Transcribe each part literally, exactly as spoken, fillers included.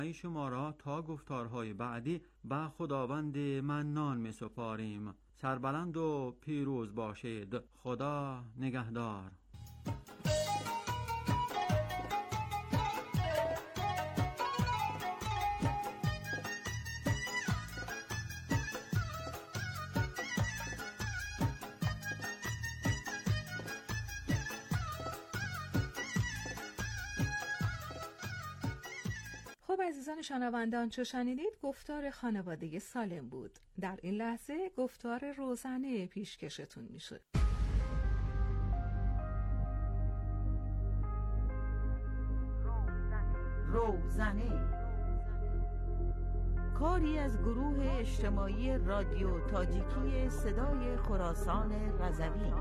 شما را تا گفتارهای بعدی به خداوند منان می سپاریم. سربلند و پیروز باشید. خدا نگهدار. خب عزیزان شنوندان، چو شنیدید گفتار خانواده سالم بود. در این لحظه گفتار روزنه پیشکشتون میشه. روزنه کاری از گروه اجتماعی رادیو تاجیکی صدای خراسان رضوی.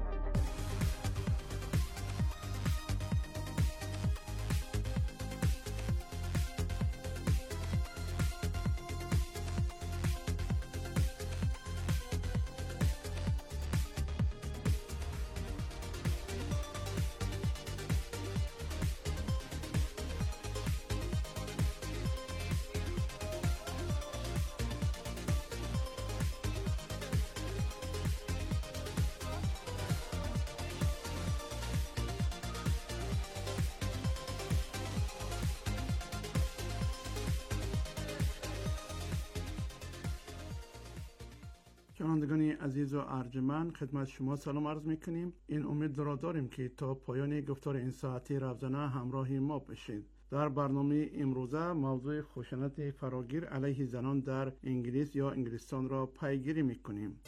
شنوندگان عزیز و ارجمند، خدمت شما سلام عرض میکنیم. این امید را داریم که تا پایان گفتار این ساعتی روزانه همراه ما بشید. در برنامه امروزه موضوع خشونت فراگیر علیه زنان در انگلیس یا انگلستان را پیگیری میکنیم.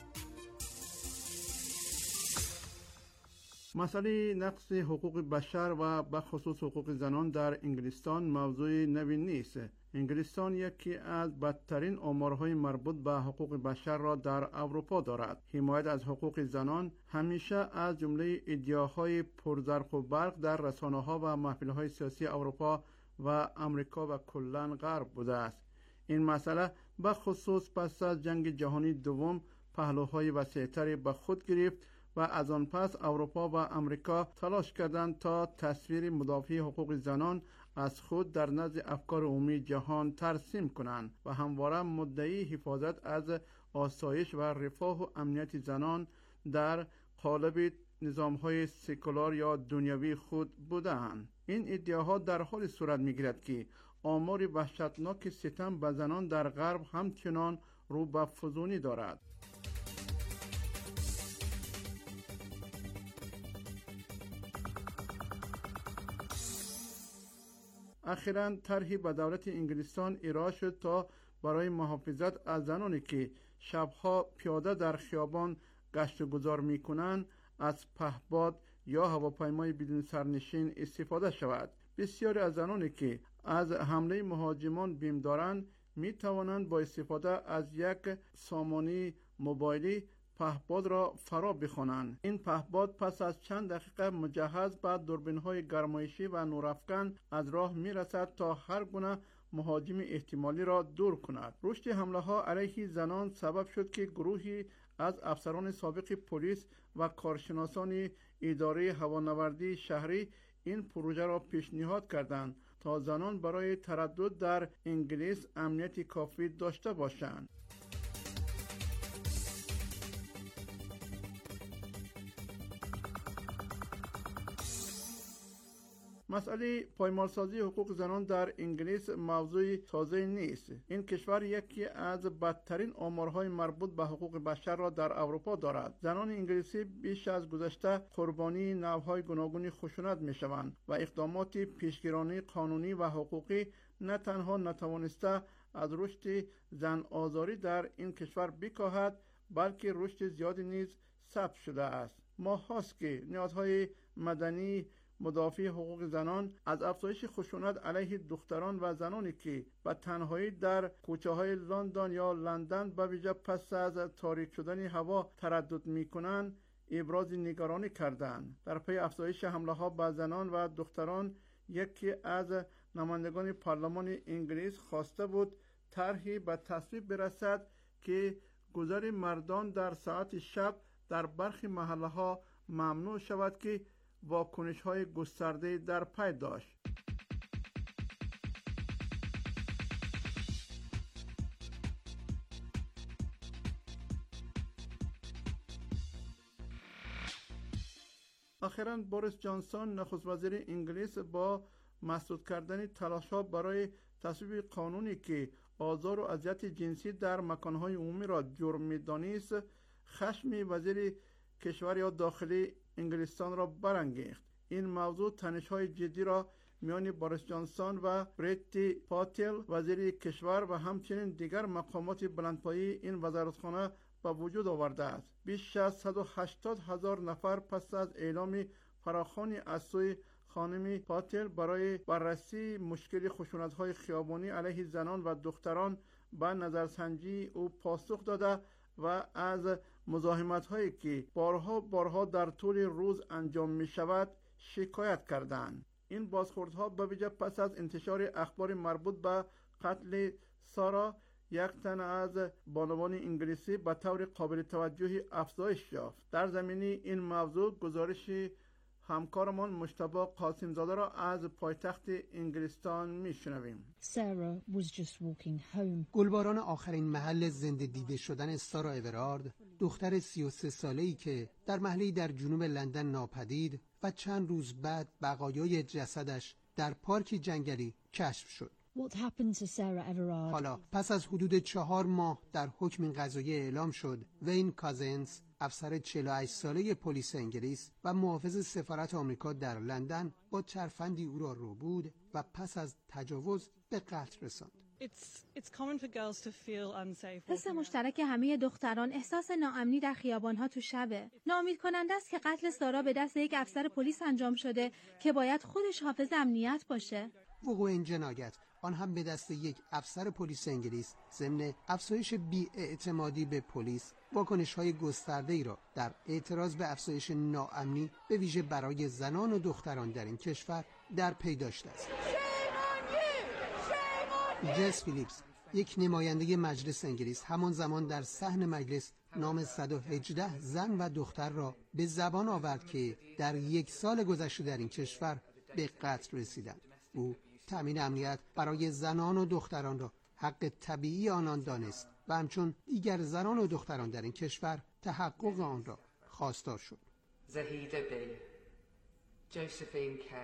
مسئله نقض حقوق بشر و به خصوص حقوق زنان در انگلستان موضوع نوی نیست. انگلستان یکی از بدترین آمارهای مربوط به حقوق بشر را در اروپا دارد. حمایت از حقوق زنان همیشه از جمله ادعاهای پرزرق و برق در رسانه‌ها و محفل‌های سیاسی اروپا و امریکا و کلاً غرب بوده است. این مسئله به خصوص پس از جنگ جهانی دوم پهلوهای وسیع‌تری به خود گرفت و از آن پس اروپا و امریکا تلاش کردند تا تصویر مدافع حقوق زنان از خود در نزد افکار عمومی جهان ترسیم کنند و همواره مدعی حفاظت از آسایش و رفاه و امنیت زنان در قالب نظام‌های سکولار یا دنیوی خود بودند. این ادعاها در حال صورت می‌گیرد که آمار وحشتناک ستم به زنان در غرب همچنان رو به فزونی دارد. اخیراً طرحی به دولت انگلستان ارائه شد تا برای محافظت از زنانی که شبها پیاده در خیابان گشت و گذار می‌کنند از پهپاد یا هواپیمای بدون سرنشین استفاده شود. بسیاری از زنانی که از حمله مهاجمان بیم دارند می توانند با استفاده از یک سامانه موبایلی پهپاد را فرا بخوانند. این پهپاد پس از چند دقیقه مجهز به دوربین‌های گرمایشی و نورافکن از راه می‌رسد تا هر گونه مهاجم احتمالی را دور کند. رشد حمله‌ها علیه زنان سبب شد که گروهی از افسران سابق پلیس و کارشناسان اداره هوانوردی شهری این پروژه را پیشنهاد کردند تا زنان برای تردد در انگلیس امنیت کافی داشته باشند. مسئله پایمالسازی حقوق زنان در انگلیس موضوع تازه نیست. این کشور یکی از بدترین آمارهای مربوط به حقوق بشر را در اروپا دارد. زنان انگلیسی بیش از گذشته قربانی نوع‌های گوناگون خشونت می‌شوند و اقدامات پیشگیرانه قانونی و حقوقی نه تنها نتوانسته از رشد زن آزاری در این کشور بکاهد، بلکه رشد زیادی نیز ثبت شده است. ماه هاست که نهادهای مدنی مدافع حقوق زنان از افزایش خشونت علیه دختران و زنانی که به تنهایی در کوچه‌های لندن یا لندن به ویژه پس از تاریک شدن هوا تردد می‌کنند ابراز نگرانی کردند. در پی افزایش حمله‌ها به زنان و دختران یکی از نمایندگان پارلمان انگلیس خواسته بود طرحی به تصویب برسد که گذر مردان در ساعت شب در برخی محله‌ها ممنوع شود که واکنش‌های گسترده در پی داشت. اخیراً بوریس جانسون نخست وزیر انگلیس با مسدود کردن تلاش‌ها برای تصویب قانونی که آزار و اذیت جنسی در مکان‌های عمومی را جرم می‌دانست، خشم وزیر کشور یا داخلی انگلستان را برانگیخت. این موضوع تنش‌های جدی را میان بوریس جانسون و پریتی پاتل وزیر کشور و همچنین دیگر مقامات بلندپایه این وزارتخانه به وجود آورده است. بیش از صد و هشتاد هزار نفر پس از اعلام فراخوانی از سوی خانم پاتل برای بررسی مشکل خشونت‌های خیابانی علیه زنان و دختران به نظرسنجی او پاسخ داده و از مزاحمت‌هایی که بارها بارها در طول روز انجام می‌شود شکایت کردند. این بازخوردها به ویژه پس از انتشار اخبار مربوط به قتل سارا، یک تن از بانوان انگلیسی، به طور قابل توجهی افزایش یافت. در زمینه این موضوع گزارش همکارمان مجتبی قاسمزاده را از پایتخت انگلستان میشنویم. گلباران آخرین محل زنده دیده شدن سارا اورارد، دختر سی و سه ساله‌ای که در محله‌ای در جنوب لندن ناپدید و چند روز بعد بقایای جسدش در پارکی جنگلی کشف شد. حالا پس از حدود چهار ماه در حکم قضایی اعلام شد، وین کازنز، افسر چهل و هشت ساله پلیس انگلیس و محافظ سفارت آمریکا در لندن، با ترفندی او را روبود و پس از تجاوز به قتل رساند. حس مشترک همه دختران احساس ناامنی در خیابان‌ها تو شبه. ناامید کننده است که قتل سارا به دست یک افسر پلیس انجام شده که باید خودش حافظ امنیت باشه. وقوع این جنایت، آن هم به دست یک افسر پلیس انگلیس، ضمن افزایش بی‌اعتمادی به پلیس، واکنش‌های گسترده‌ای را در اعتراض به افزایش ناامنی به ویژه برای زنان و دختران در این کشور در پی داشته است. جس فیلیپس، یک نماینده مجلس انگلیس، همان زمان در صحن مجلس نام صد و هجده زن و دختر را به زبان آورد که در یک سال گذشته در این کشور به قتل رسیدند. او تامین امنیت برای زنان و دختران را حق طبیعی آنان دانست و همچون دیگر زنان و دختران در این کشور تحقق آن را خواستار شد. زهیده بی، جوزفین کی.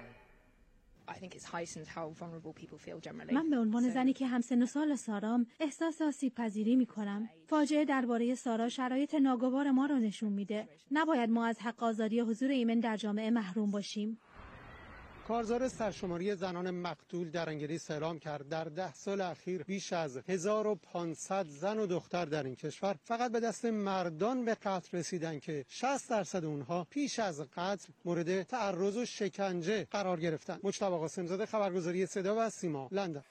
من به عنوان زنی که همسن و سال سارام احساس آسیب پذیری می کنم. فاجعه درباره سارا شرایط ناگوار ما را نشون میده. نباید ما از حق آزادی حضور ایمن در جامعه محروم باشیم. کارزار سرشماری زنان مقتول در انگلیس اعلام کرد در ده سال اخیر بیش از هزار و پانصد زن و دختر در این کشور فقط به دست مردان به قتل رسیدن که شصت درصد اونها پیش از قتل مورد تعرض و شکنجه قرار گرفتن. مجتبی قاسمزاده، خبرگزاری صدا و سیما، لندن.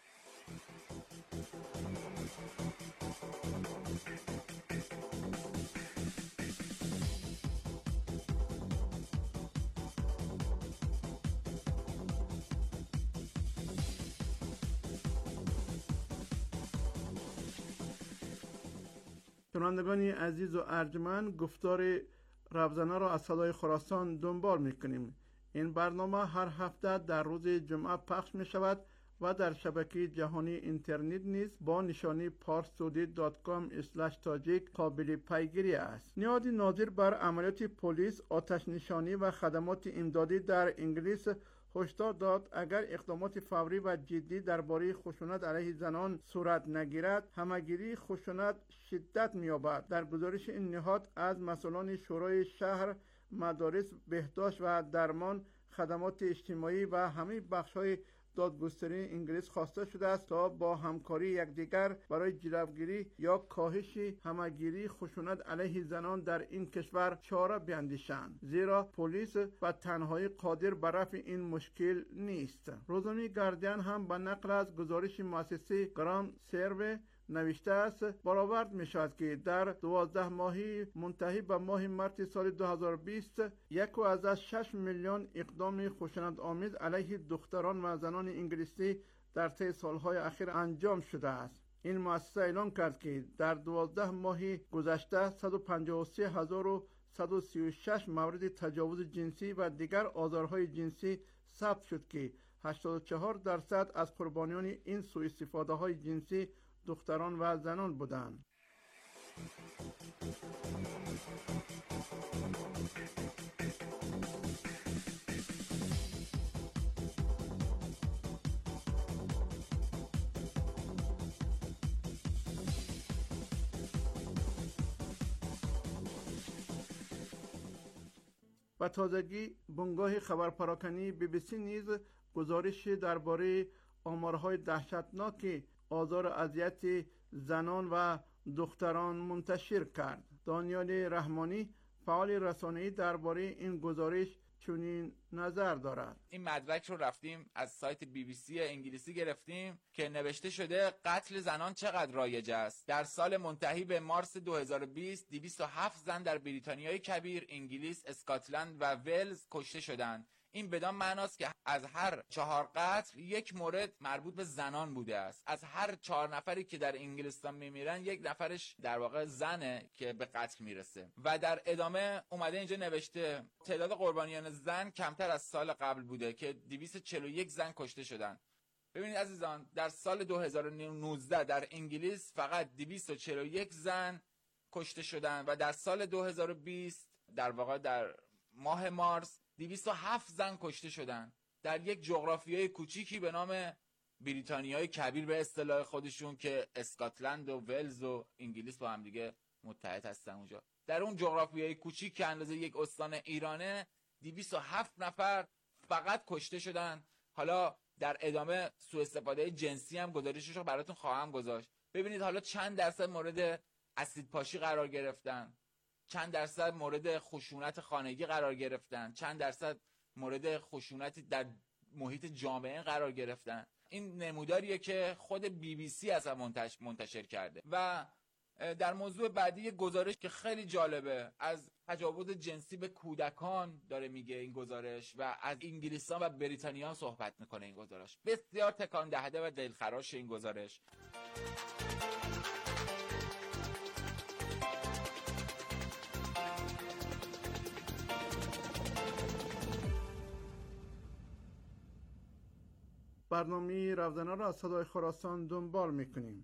شنوندگان عزیز و ارجمند، گفتار ربزنه را از صدای خراسان دنبال میکنیم. این برنامه هر هفته در روز جمعه پخش می شود و در شبکه جهانی اینترنت نیز با نشانی پارسودی دات کام اسلش تاجیک قابل پیگیری است. نهاد ناظر بر عملیات پلیس، آتش نشانی و خدمات امدادی در انگلیس هشدار داد اگر اقدامات فوری و جدی درباره خشونت علیه زنان صورت نگیرد، همه‌گیری خشونت شدت می‌یابد. در گزارش این نهاد از مسئولان شورای شهر، مدارس، بهداشت و درمان، خدمات اجتماعی و همه بخش‌های دادگستری انگلیس خواسته شده است تا با همکاری یکدیگر برای جلوگیری یا کاهش همه‌گیری خشونت علیه زنان در این کشور چاره بیندیشند، زیرا پلیس به تنهایی قادر بر رفع این مشکل نیست. روزنامه گاردین هم به نقل از گزارش مؤسسه گرام سروی نوشته است برآورد می شود که در دوازده ماهی منتهی به ماه مارس سال دو هزار و بیست یک و از شش میلیون اقدام خشونت آمیز علیه دختران و زنان انگلیسی در طی سالهای اخیر انجام شده است. این مؤسسه اعلام کرد که در دوازده ماه گذشته صد و پنجاه و سه هزار و صد و سی و شش مورد تجاوز جنسی و دیگر آزارهای جنسی ثبت شد که هشتاد و چهار درصد از قربانیان این سوء استفاده های جنسی دختران و زنان بودند. و تازگی بنگاه خبرپراکنی بی بی سی نیز گزارش درباره آمارهای دهشتناک آزار و اذیت زنان و دختران منتشر کرد. دانیال رحمانی فعال رسانه‌ای درباره این گزارش چنین نظر دارد. این مدرک رو رفتیم از سایت بی بی سی انگلیسی گرفتیم که نوشته شده قتل زنان چقدر رایج است. در سال منتهی به مارس دو هزار و بیست دویست و هفت زن در بریتانیای کبیر، انگلیس، اسکاتلند و ولز کشته شدند. این بدان معناست که از هر چهار قتل یک مورد مربوط به زنان بوده است. از هر چهار نفری که در انگلستان میمیرن یک نفرش در واقع زنه که به قتل میرسه. و در ادامه اومده اینجا نوشته تعداد قربانیان زن کمتر از سال قبل بوده که دویست و چهل و یک زن کشته شدن. ببینید عزیزان، در سال دو هزار و نوزده در انگلیس فقط دویست و چهل و یک زن کشته شدن و در سال دو هزار و بیست در واقع در ماه مارس دویست و هفت زن کشته شدن در یک جغرافیای کوچیکی به نام بریتانیای کبیر به اصطلاح خودشون که اسکاتلند و ولز و انگلیس با هم دیگه متحد هستن. اونجا در اون جغرافیای کوچیک که اندازه یک استان ایرانه دویست و هفت نفر فقط کشته شدن. حالا در ادامه سوء استفاده جنسی هم گزارشش رو براتون خواهم گذاشت. ببینید حالا چند درصد مورد اسید پاشی قرار گرفتن، چند درصد مورد خشونت خانگی قرار گرفتن، چند درصد مورد خشونت در محیط جامعه قرار گرفتن. این نموداریه که خود بی بی سی اصلا منتشر کرده. و در موضوع بعدی یک گزارش که خیلی جالبه از تجاوز جنسی به کودکان داره میگه این گزارش و از انگلستان و بریتانیا صحبت میکنه. این گزارش بسیار تکان دهنده و دلخراش این گزارش. برنامه روزانه را از صدای خراسان دنبال میکنیم.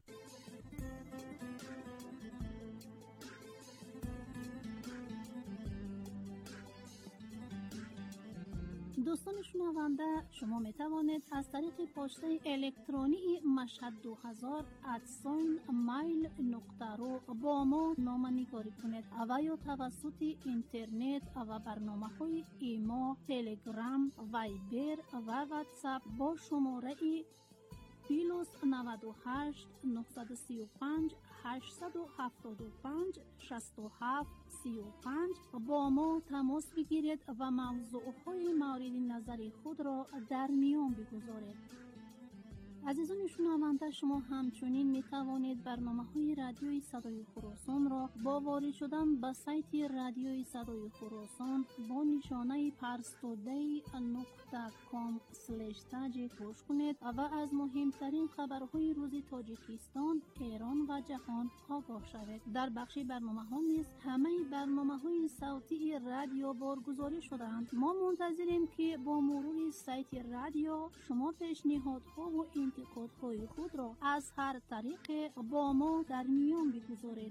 دوستان شنونده، شما می توانید از طریق پسته الکترونی مشهد دو هزار ادساین مایل نقطه رو با ما نامه‌نگاری کنید و یا توسط اینترنت و برنامه های ایما، تلگرام، وایبر و واتساپ با شماره پلوس نود و هشت نهصد و سی و پنج هشتصد و هفتاد و پنج شصت و هفت سی و پنج با ما تماس بگیرید و موضوعهای مورد نظر خود را در میان بگذارید. عزیزان شنونده، شما همچنین می توانید برنامه‌های رادیوی صدای خراسان را با وارد شدن به سایت رادیوی صدای خراسان با نشانه پرستودی نقطه کام اسلش تاج گوش کنید و از مهمترین خبرهای روز تاجیکستان، ایران و جهان آگاه شوید. در بخش برنامه‌ها نیز همه برنامه‌های صوتی رادیو بارگذاری شده‌اند. ما منتظریم که با مرور سایت رادیو شما پیشنهادها و انتقادهای خود را از هر طریق با ما در میان بگذارید.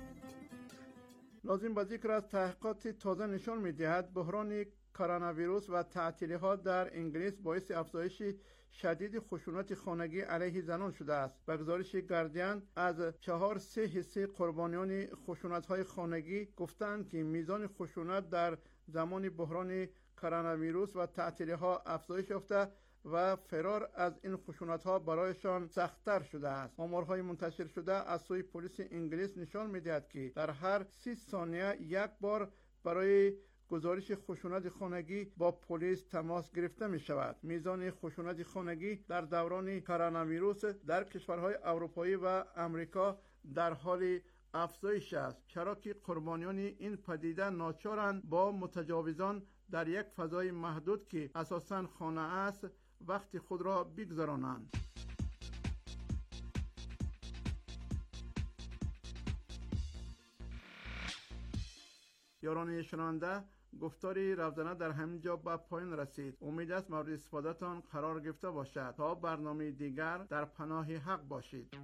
لازم به ذکر از تحقیقات تازه نشان می‌دهد بحران کرونا ویروس و تعطیلی‌ها در انگلیس باعث افزایش شدید خشونت خانگی علیه زنان شده است. به گزارش گاردین از چهار سه حصه قربانیان خشونت‌های خانگی گفتند که میزان خشونت در زمان بحران کرونا ویروس و تعطیلی‌ها افزایش یافته و فرار از این خشونت‌ها برایشان سخت‌تر شده است. آمارهای منتشر شده از سوی پلیس انگلیس نشان می‌دهد که در هر سی ثانیه یک بار برای گزارش خشونت خانگی با پلیس تماس گرفته می شود. میزان خشونت خانگی در دوران کرونا ویروس در کشورهای اروپایی و امریکا در حال افزایش است، چرا که قربانیان این پدیده ناچارند با متجاوزان در یک فضای محدود که اساساً خانه است وقت خود را بگذرانند. یاران شنونده، گفتاری روزانه در همینجا به پایان رسید. امید است مورد استفادهتان قرار گرفته باشد. تا برنامه دیگر در پناه حق باشید.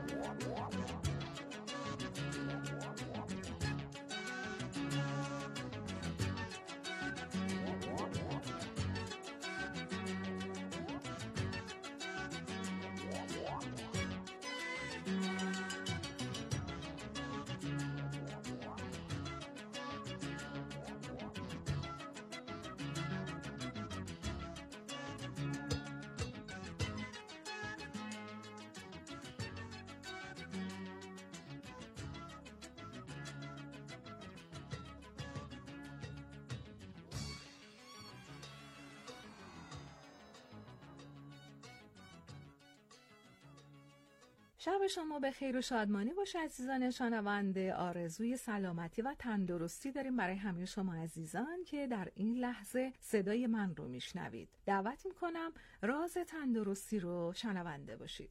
شب شما به خیر و شادمانی باشه عزیزان شنونده. آرزوی سلامتی و تندرستی داریم برای همه شما عزیزان که در این لحظه صدای من رو میشنوید. دعوت میکنم راز تندرستی رو شنونده باشید.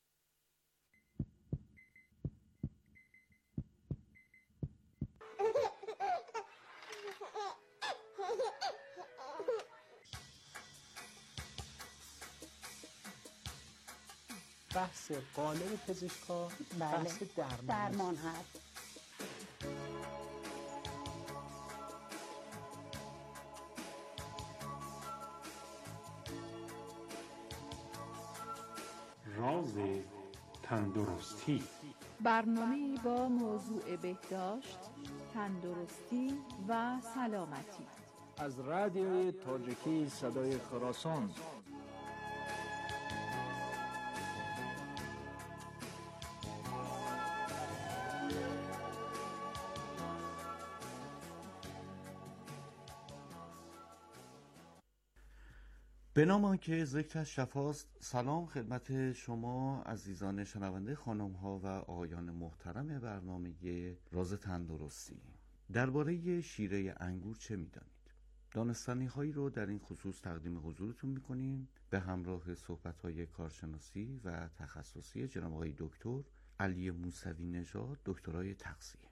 بحث قالب پزشکا بله. بحث درمان, درمان هست. راز تندرستی، برنامه‌ای با موضوع بهداشت، تندرستی و سلامتی از رادیوی تاجیکی صدای خراسان. به نام آنکه ذکرش شفاست. سلام خدمت شما عزیزان شنونده، خانم ها و آقایان محترم برنامه راز تندرستی. درباره شیره انگور چه میدانید؟ دانستنی هایی رو در این خصوص تقدیم حضورتون میکنیم به همراه صحبت های کارشناسی و تخصصی جناب آقای دکتر علی موسوی نژاد، دکترای تغذیه.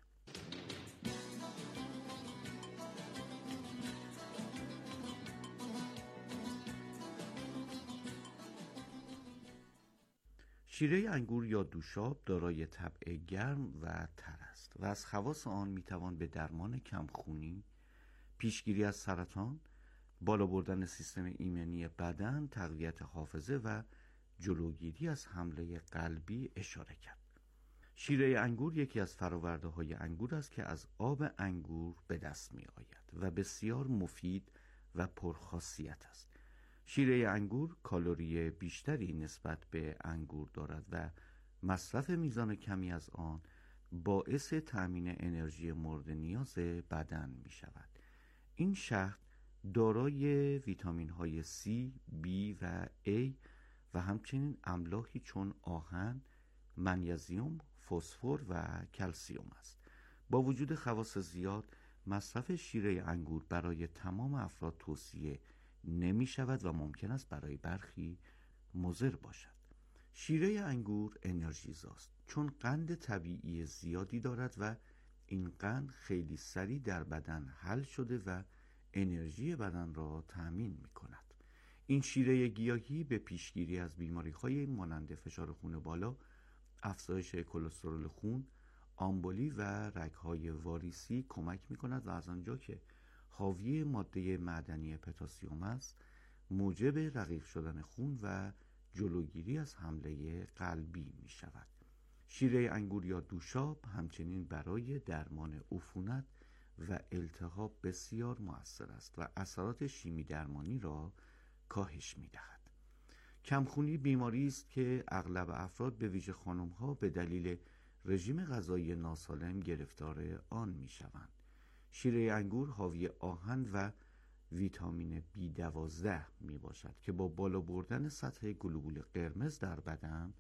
شیره انگور یا دوشاب دارای طبع گرم و تر است و از خواص آن میتوان به درمان کمخونی، پیشگیری از سرطان، بالا بردن سیستم ایمنی بدن، تقویت حافظه و جلوگیری از حمله قلبی اشاره کرد. شیره انگور یکی از فراورده های انگور است که از آب انگور به دست می آید و بسیار مفید و پرخاصیت است. شیره انگور کالری بیشتری نسبت به انگور دارد و مصرف میزان کمی از آن باعث تأمین انرژی مورد نیاز بدن می شود. این شهد دارای ویتامین های C، B و A و همچنین املاحی چون آهن، منیزیم، فسفر و کلسیم است. با وجود خواص زیاد، مصرف شیره انگور برای تمام افراد توصیه نمی شود و ممکن است برای برخی مضر باشد. شیره انگور انرژیزاست چون قند طبیعی زیادی دارد و این قند خیلی سریع در بدن حل شده و انرژی بدن را تأمین می کند. این شیره گیاهی به پیشگیری از بیماری‌های مانند فشار خون بالا، افزایش کلسترول خون، آمبولی و رگ‌های واریسی کمک می کند و از آنجا که حاوی ماده معدنی پتاسیم است، موجب رقیق شدن خون و جلوگیری از حمله قلبی می شود. شیره انگور یا دوشاب همچنین برای درمان عفونت و التهاب بسیار مؤثر است و اثرات شیمی درمانی را کاهش می دهد. کمخونی بیماری است که اغلب افراد به ویژه خانم‌ها به دلیل رژیم غذایی ناسالم گرفتار آن می شوند. شیره انگور حاوی آهن و ویتامین بی دوازده می باشد که با بالا بردن سطح گلوبول قرمز در بدن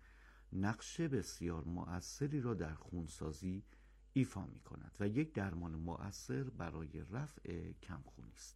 نقش بسیار مؤثری را در خونسازی ایفا می کند و یک درمان مؤثر برای رفع کمخونی است.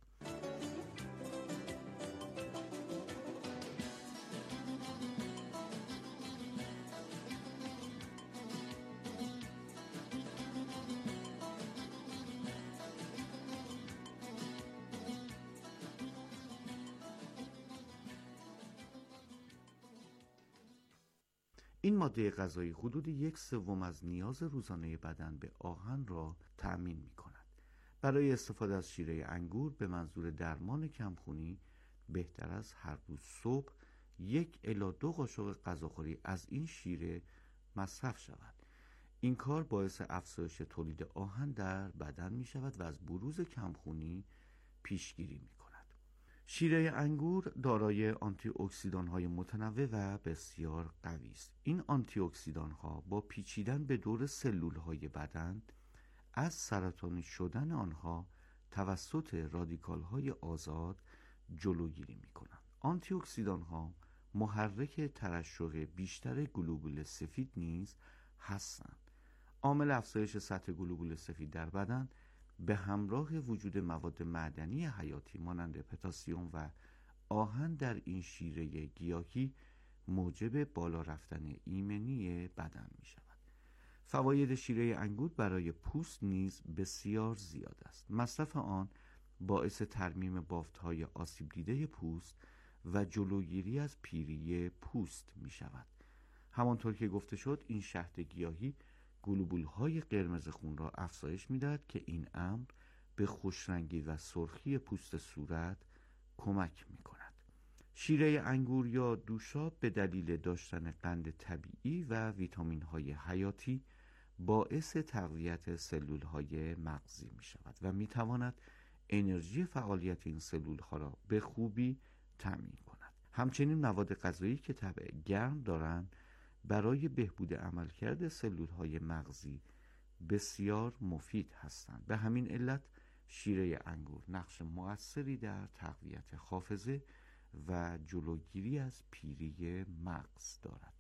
این ماده غذایی حدود یک سوم از نیاز روزانه بدن به آهن را تأمین می کند. برای استفاده از شیره انگور به منظور درمان کمخونی بهتر است هر روز صبح یک الی دو قاشق غذاخوری از این شیره مصرف شود. این کار باعث افزایش تولید آهن در بدن می شود و از بروز کمخونی پیشگیری می کند. شیره انگور دارای آنتی اکسیدان های متنوع و بسیار قوی است. این آنتی اکسیدان ها با پیچیدن به دور سلول های بدن از سرطانی شدن آنها توسط رادیکال های آزاد جلوگیری می کنند. آنتی اکسیدان ها محرک ترشح بیشتر گلوبول سفید نیز هستند. عامل افزایش سطح گلوبول سفید در بدن به همراه وجود مواد معدنی حیاتی مانند پتاسیم و آهن در این شیره گیاهی موجب بالا رفتن ایمنی بدن می شود. فواید شیره انگور برای پوست نیز بسیار زیاد است. مصرف آن باعث ترمیم بافت‌های آسیب دیده پوست و جلوگیری از پیری پوست می شود. همانطور که گفته شد این شهد گیاهی گلوبول‌های قرمز خون را افزایش می‌دهد که این امر به خوشرنگی و سرخی پوست صورت کمک می‌کند. شیره انگور یا دوشاب به دلیل داشتن قند طبیعی و ویتامین‌های حیاتی باعث تقویت سلول‌های مغزی می‌شود و می‌تواند انرژی فعالیت این سلول‌ها را به خوبی تأمین کند. همچنین مواد غذایی که طبع گرم دارند برای بهبود عملکرد سلول‌های مغزی بسیار مفید هستند. به همین علت شیره انگور نقش مؤثری در تقویت حافظه و جلوگیری از پیری مغز دارد.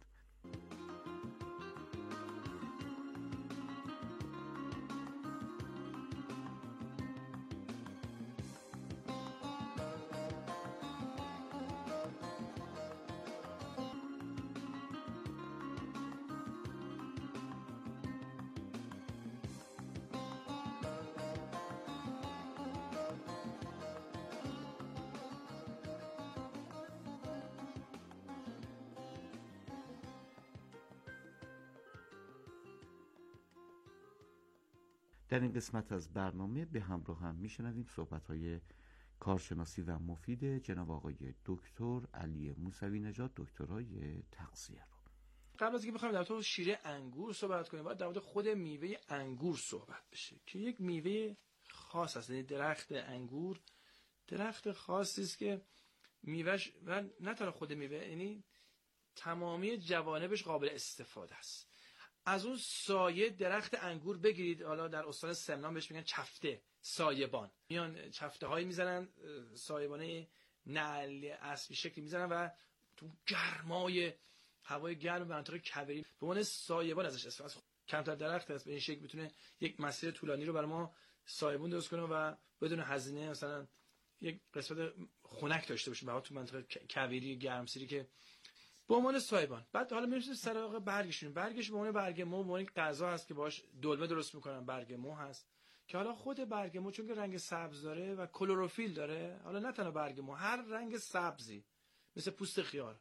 در این قسمت از برنامه به همراه هم میشنویم صحبت‌های کارشناسی و مفید جناب آقای دکتر علی موسوی نژاد، دکترای تغذیه رو. قبل از اینکه بخوایم در مورد شیره انگور صحبت کنیم باید در مورد خود میوه انگور صحبت بشه که یک میوه خاص است. یعنی درخت انگور درخت خاصی است که میوهش و نه تنها خود میوه، یعنی تمامی جوانبش قابل استفاده است. از اون سایه درخت انگور بگیرید، حالا در استان سمنان بهش میگن چفته، سایبان، میان چفته هایی میزنن، سایبانه نعل اسبی شکلی میزنن و تو گرمای هوای گرم به منطقه کویری به عنوان سایبان ازش استفاده. کمتر درخت است به این شکل میتونه یک مسیر طولانی رو برای ما سایبون درست کنه و بدون هزینه مثلا یک قسمت خنک داشته باشه برای تو منطقه کویری گرمسیری که به عنوان سایبان. بعد حالا میرسیم سراغ برگشون. برگش به عنوان برگ مو، به عنوان غذا هست که باش دلمه درست میکنن. برگ مو هست که حالا خود برگ مو چون که رنگ سبز داره و کلروفیل داره، حالا نه تنها برگ مو، هر رنگ سبزی مثل پوست خیار،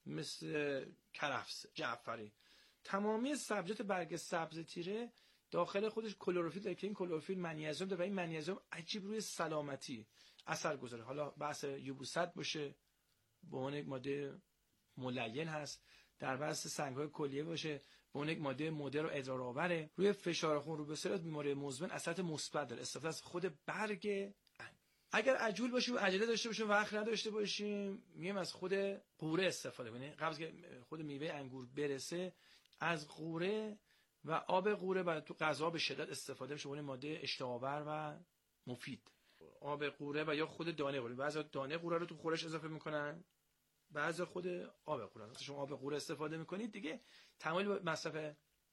مثل کرفس، جعفری، تمامی سبزیجات برگ سبز تیره داخل خودش کلروفیل داره که این کلروفیل منیزیم داره و این منیزیم عجیب روی سلامتی اثر گذاره. حالا بحث یبوست باشه به عنوان یک ماده ملین هست، در بحث سنگ‌های کلیه باشه به عنوان یک ماده مدر و ادرارآوره، روی فشار خون، رو به صورت بیماری مزمن اثرات مثبت داره. استفاده از خود برگ. اگر عجول باشیم، عجله داشته باشیم، وقت نداشته باشیم، میایم از خود قوره استفاده کنیم. قبل از که خود میوه انگور برسه از قوره و آب قوره و تو غذا به شدت استفاده میشه، اون ماده اشتهاآور و مفید. آب قوره و یا خود دانه قوره. بعضی دانه قوره رو تو خورش اضافه میکنن، بعضی خود آب قوره. وقتی شما آب قوره استفاده میکنید دیگه تمایل به مصرف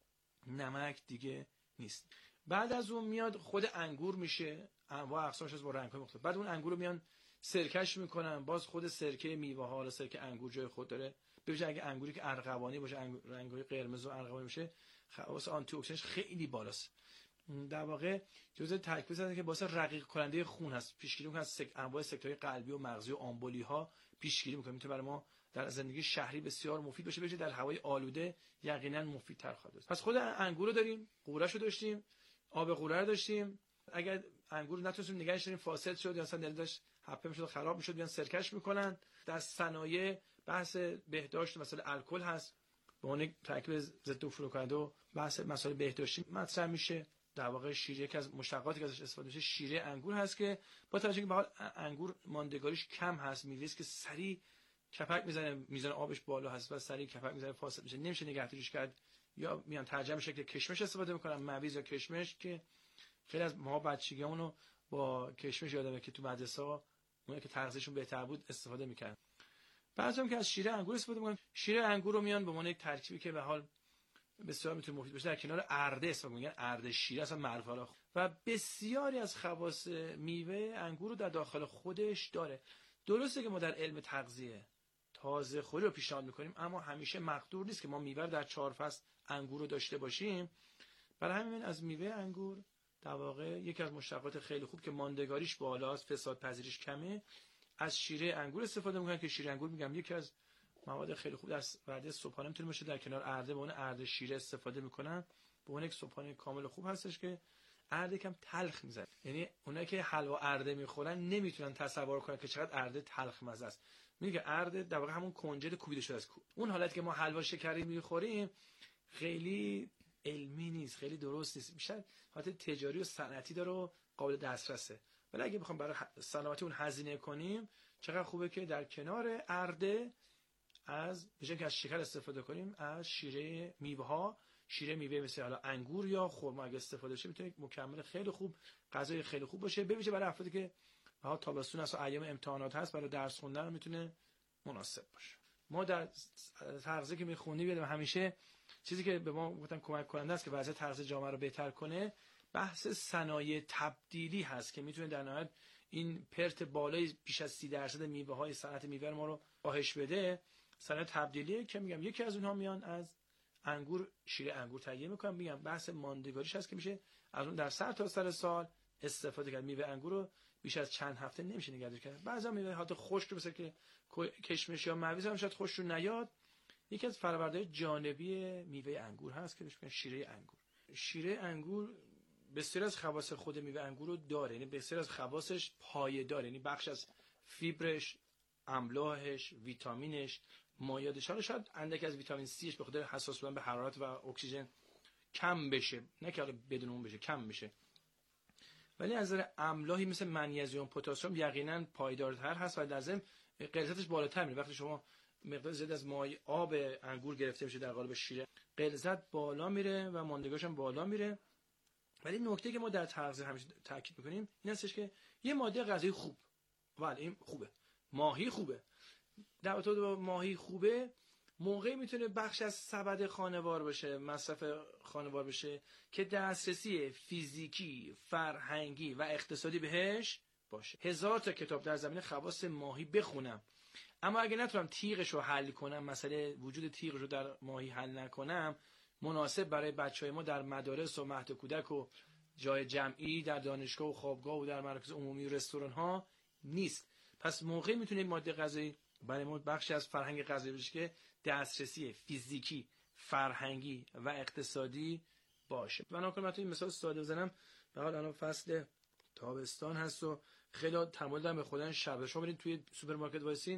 نمک دیگه نیست. بعد از اون میاد خود انگور میشه، انواع اقسامش از با رنگ‌های مختلف. بعد اون انگور رو میان سرکش میکنن، باز خود سرکه میوه ها، سرکه انگور جای خود داره. ببینید اگه انگوری که ارغوانی باشه، رنگ‌های قرمز و ارغوانی باشه، خواص آنتی اکسیدانش خیلی بالاست. در واقع جزء ترکیبی هست که واسه رقیق کننده خون هست، پیشگیری می‌کنه از سک... انواع سکته‌های قلبی و مغزی و آمبولی ها پیشگیری می‌کنه، میتونه برای ما در زندگی شهری بسیار مفید باشه، بشه در هوای آلوده یقینا مفیدتر خواهد بود. پس خود انگور رو داریم، قوره‌شو داشتیم، آب قوره رو داشتیم. اگر انگور نتونستیم نگهش داریم فاسد شد یا مثلا دلش حپه میشد خراب میشد، بیان سرکش میکنن. در صنایع بحث بهداشت مثلا الکل هست، به اون ترکیب ضد عفونی کننده و بحث مسائل بهداشتی مطرح میشه. در واقع شیره یکی از مشتقاتی که ازش استفاده میشه شیره انگور هست که با توجه که به حال انگور ماندگاریش کم هست، میوه‌ای که سریع کپک میزنه، میزان آبش بالا هست و سریع کپک میزنه فاسد میشه، نمیشه نگهداریش کرد. یا میان ترجمه شکل کشمش استفاده میکنن، مویز یا کشمش، که خیلی از ما بچگیامون رو با کشمش یادمه که تو مدرسه ها اونایی که تغذیهشون بهتر بود استفاده میکردن. بعضی که از شیره انگور استفاده میکنن. شیره انگور رو میان به عنوان یک ترکیبی که به حال بسیار میتونه مفید باشه در کنار ارده استفاده میکنن. ارده شیره اصلا معروفه حالا و بسیاری از خواص میوه انگور رو در داخل خودش داره. درسته که ما در علم تغذیه تازه خوری رو پیشنهاد میکنیم، اما همیشه مقدور نیست که ما میوه در چهار فصل انگور رو داشته باشیم. برای همین از میوه انگور در واقع یکی از مشتقات خیلی خوب که ماندگاریش بالاست، فساد پذیریش کمه، از شیره انگور استفاده میکنن که شیره انگور میگم یکی از مواد خیلی خوب در وعده صبحانه میتونه باشه. در کنار ارده به اون ارده شیره استفاده میکنن، به اون یک صبحانه کامل خوب هستش که ارده کم تلخ میزنه. یعنی اونایی که حلوا ارده میخورن نمیتونن تصور کنن که چقدر ارده تلخ مزه است. میگه ارده در واقع همون کنجد کوبیده شده از کوب. اون حالت که ما حلوا شکری میخوریم خیلی علمی نیست، خیلی درست نیست، بیشتر حالت تجاری و صنعتی داره و قابل دسترسه. ولی اگه بخوام برای سلامتی اون هزینه کنیم، چقدر خوبه که در کنار ارده از بجای که از شکر استفاده کنیم، از شیره میوه ها، شیره میوه مثل حالا انگور یا خرما اگه استفاده شه، میتونه مکمل خیلی خوب، غذای خیلی خوب باشه. ببینید برای افرادی که ها تابستون است و ایام امتحانات هست، برای درس خوندن میتونه مناسب باشه. ما در تغذیه که میخونیم یادم همیشه چیزی که به ما گفتن کمک کننده است که وضعیت تغذیه جامعه رو بهتر کنه، بحث صنایع تبدیلی هست که میتونه در نهایت این پرت بالای بیش از سی درصد میوه های صنعت میوه ما رو کاهش بده. صنایع تبدیلی که میگم یکی از اونها میان از انگور، شیره انگور تهیه میکنن. میگم بحث ماندگاریش هست که میشه از اون در سر تا سر سال استفاده کرد. میوه انگور رو بیش از چند هفته نمیشه نگهداری کرد. بعضا میوه حالت خشک مثل که کشمش یا مویز هم شاید خشک رو نیاد. یکی از فرآوردهای جانبی میوه انگور هست که بهش میگن شیره انگور. شیره انگور بسیار از خواص خود میوه انگور رو داره، یعنی بسیار از خواصش پایه‌دار، یعنی بخش از فیبرش، املاحش، ویتامینش، مایعاتش، حالا شاید اندک از ویتامین سیش به خاطر حساس بودن به حرارت و اکسیژن کم بشه، نه که حالا بدون اون بشه، کم بشه. ولی از نظر املاحی مثل منیزیم، پتاسیم یقینا پایدارتر هست و در ضمن غلظتش بالاتر میره. وقتی شما مقدار زیاد از مایع آب انگور گرفته میشه در قالب شیره، غلظت بالا میره و ماندگاریش هم بالا میره. ولی نکته که ما در تغذیه همیشه تاکید میکنیم این هستش که یه ماده غذایی خوب، ولی این خوبه، ماهی خوبه، در واقع ماهی خوبه موقعی میتونه بخش از سبد خانوار بشه، مصرف خانوار بشه که دسترسی فیزیکی، فرهنگی و اقتصادی بهش باشه. هزار تا کتاب در زمینه خواص ماهی بخونم، اما اگه نتونم تیغش رو حل کنم، مسئله وجود تیغش رو در ماهی حل نکنم، مناسب برای بچهای ما در مدارس و مهد کودک و جای جمعی، در دانشگاه و خوابگاه و در مراکز عمومی و رستوران ها نیست. پس موقعی میتونه این ماده غذایی برای ما بخشی از فرهنگ غذایی بشه که دسترسی فیزیکی، فرهنگی و اقتصادی باشه. من نکنم این مثال ساده بزنم. به حال الان فصل تابستان هست و خیلی تمایل دارن به خودن شربت. شما برید توی سوپرمارکت وایسین،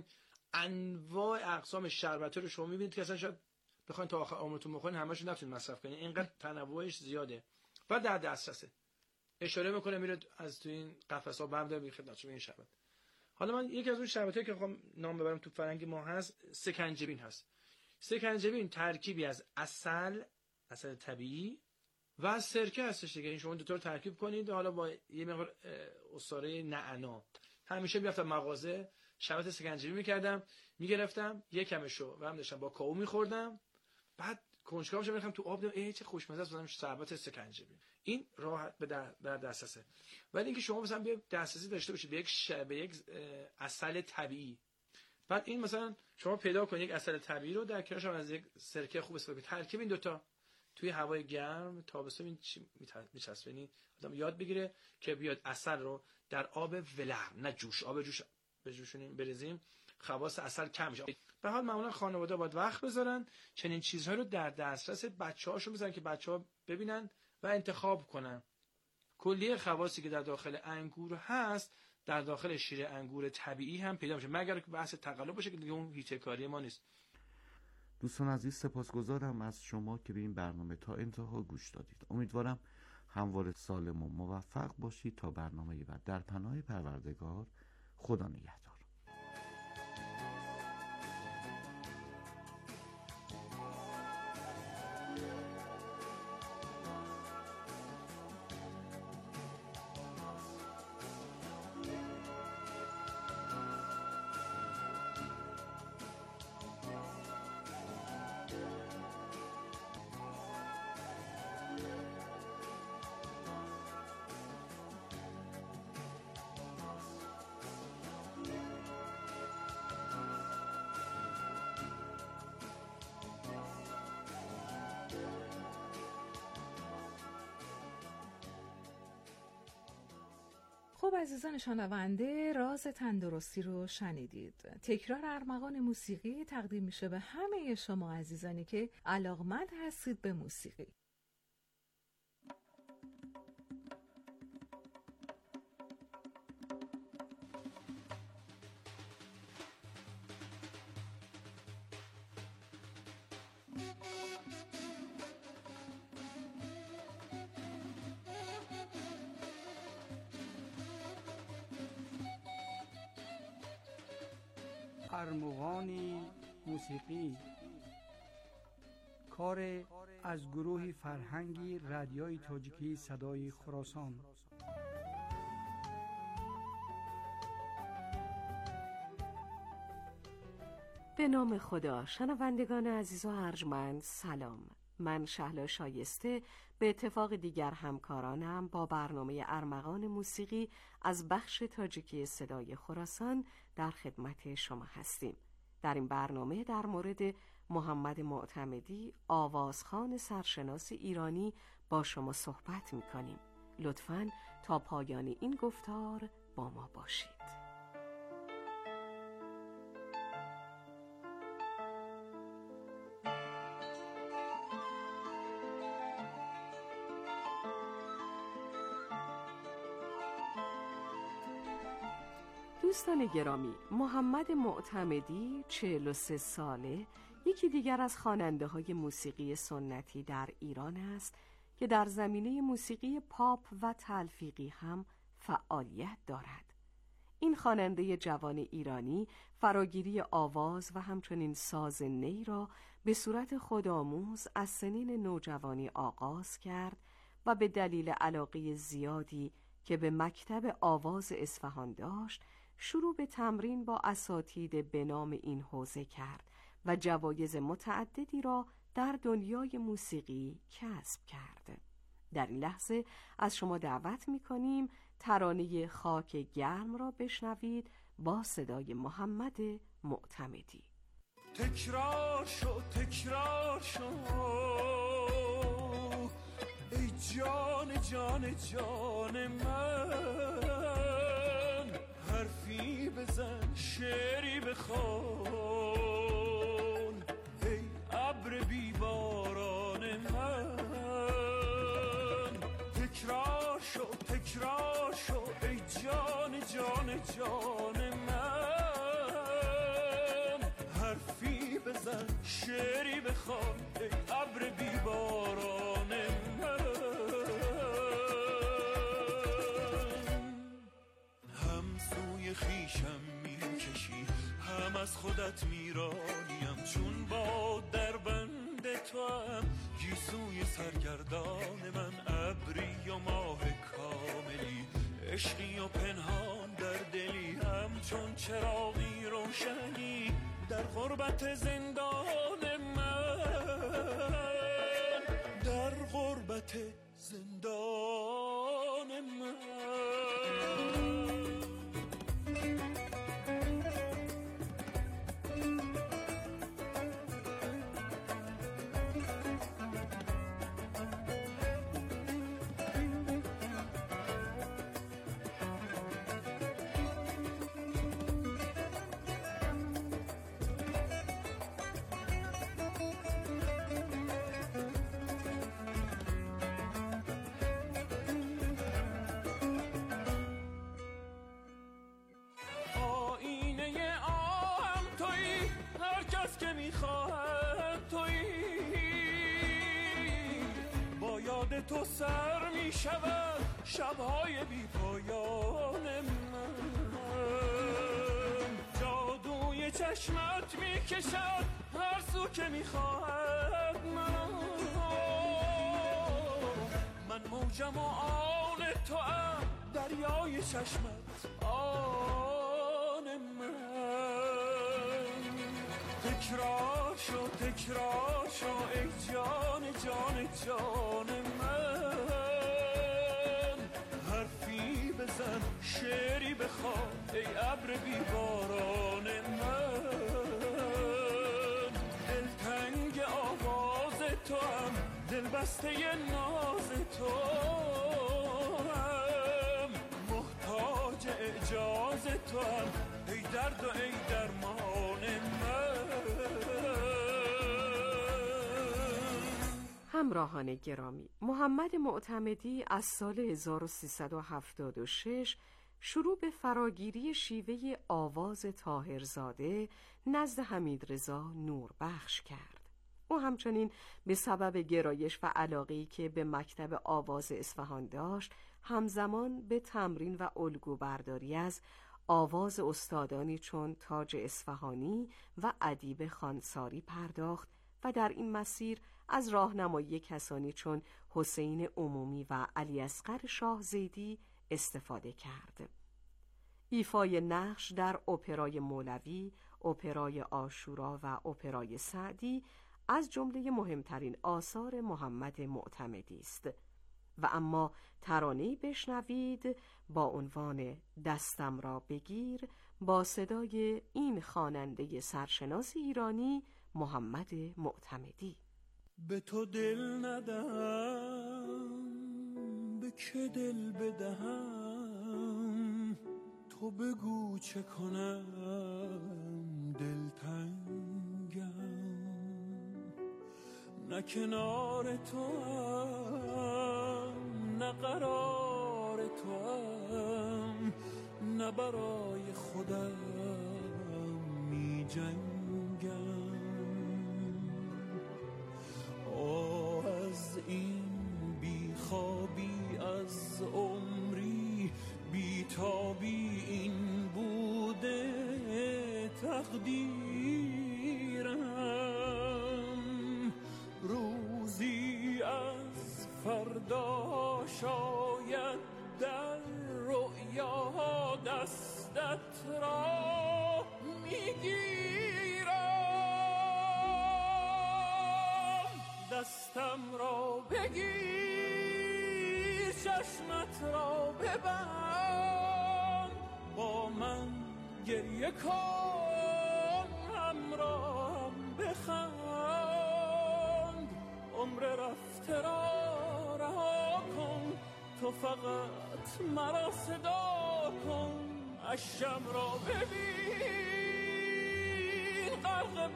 انواع اقسام شربت رو شما میبینید که اصلا شاید بخواید تا آخر عمرتون بخورین همه‌شو نتونید مصرف کنین، اینقدر تنوعش زیاده و در دسترسه. اشاره میکنه میره از تو این قفس‌ها بردار می خدمت شما این شربت. حالا من یکی از اون شربتایی که میخوام نام ببرم تو فرهنگ ما هست، سکنجبین هست. سکنجبین ترکیبی از عسل، عسل طبیعی و سرکه هستش دیگه. این شما دو تا رو ترکیب کنید، حالا با یه مقدار عصاره نعنا. همیشه میرفتم مغازه شربت سکنجبین میکردم، میگرفتم یکمشو و هم داشتم با کاهو میخوردم، بعد کنجکاوش می‌ریختم تو آب، دیدم ای چه خوشمزه است، بزنم شربت سکنجبین. این راحت به در, در دسترسه. ولی اینکه شما مثلا بیا دسترسی داشته باشید به یک ش... به یک عسل طبیعی، بعد این مثلا شما پیدا کنید یک عسل طبیعی رو در کنارش از یک سرکه خوب استفاده کنید، ترکیب این دوتا توی هوای گرم تابستون این چی میچسبه، یعنی آدم یاد بگیره که بیاد عسل رو در آب ولرم، نه جوش، آب جوش به جوشونیم بریزیم، خواص عسل کم میشه. به حال معمولا خانواده باید وقت بذارن چنین چیزهایی رو در دسترس بچه‌هاشون بذارن که بچه‌ها ببینن و انتخاب کنن. کلیه خواصی که در داخل انگور هست در داخل شیر انگور طبیعی هم پیدا میشه، مگر که بحث تقلب باشه که دیگه اون هیچ کاری ما نیست. دوستان عزیز، سپاسگزارم از شما که به این برنامه تا انتها گوش دادید. امیدوارم همواره سالم و موفق باشید. تا برنامه بعد، در پناه پروردگار، خدا نگهدار. خب عزیزان شنونده، راز تندرستی رو شنیدید. تکرار ارمغان موسیقی تقدیم میشه به همه شما عزیزانی که علاقمند هستید به موسیقی. ارمغان موسیقی، کار از گروه فرهنگی رادیوی تاجیکی صدای خراسان. به نام خدا. شنوندگان عزیز و ارجمند، سلام. من شهلا شایسته به اتفاق دیگر همکارانم با برنامه ارمغان موسیقی از بخش تاجیکی صدای خراسان در خدمت شما هستیم. در این برنامه در مورد محمد معتمدی، آوازخوان سرشناس ایرانی، با شما صحبت می‌کنیم. لطفاً تا پایان این گفتار با ما باشید. دوستان گرامی، محمد معتمدی چهل و سه ساله، یکی دیگر از خواننده های موسیقی سنتی در ایران است که در زمینه موسیقی پاپ و تلفیقی هم فعالیت دارد. این خواننده جوان ایرانی فراگیری آواز و همچنین ساز نی را به صورت خودآموز از سنین نوجوانی آغاز کرد و به دلیل علاقه زیادی که به مکتب آواز اصفهان داشت، شروع به تمرین با اساتید به نام این حوزه کرد و جوایز متعددی را در دنیای موسیقی کسب کرد. در این لحظه از شما دعوت می‌کنیم ترانه خاک گرم را بشنوید با صدای محمد معتمدی. تکرار شو تکرار شو ای جان جان جان من، حرفی بزن شعری بخوان ای ابر بیباران من. تکرار شو تکرار شو ای جان جان جان من، حرفی بزن شعری بخوان ای ابر بیباران من. هم سوی خیشم میکشی هم از خودت میرانیم، چون با در بند تو هم گیسوی سرگردان من. ابری و ماه کاملی، عشقی و پنهان در دلی، همچون چراغی روشنی در غربت زندان من، در غربت زندان من. یاد تو سر می شود شبهای بی پایان من، جادوی چشمت می کشد هر سو که می خواهد من، من موجم و آن تو ام دریای چشمت آن من. تکرار شو تکرار شو ای جان جان جان من، حرفی بزن شعری بخوان ای ابر بیباران من، دلتنگ آواز تو هم دلبسته ناز تو هم، محتاج اعجاز تو هم ای درد و ای درمان من. همراهان گرامی، محمد معتمدی از سال هزار و سیصد و هفتاد و شش شروع به فراگیری شیوه آواز طاهرزاده نزد حمیدرضا نوربخش کرد. او همچنین به سبب گرایش و علاقه‌ای که به مکتب آواز اصفهان داشت، همزمان به تمرین و الگو برداری از آواز استادانی چون تاج اصفهانی و ادیب خانساری پرداخت و در این مسیر از راهنمایی کسانی چون حسین عمومی و علی اصغر شاه زیدی استفاده کرد. ایفای نقش در اپرای مولوی، اپرای عاشورا و اپرای سعدی از جمله مهمترین آثار محمد معتمدی است. و اما ترانه‌ای بشنوید با عنوان دستم را بگیر با صدای این خواننده سرشناس ایرانی محمد معتمدی. به تو دل ندهم به که دل بدهم، تو بگو چه کنم دلتنگم، نه کنار تو هم نه قرار تو هم، نه برای خودم می جنگم. آه از این بی خوابی از عمری بی تابی این بوده تقدیرم، روزی از فردا شاید در رؤیا دستت را میگیرم، دستم را بگیر چشمت را ببند، با من گریه کن همراهم بخند، عمر رفته را رها کن تو فقط مرا صدا کن، اشکم را ببین غرق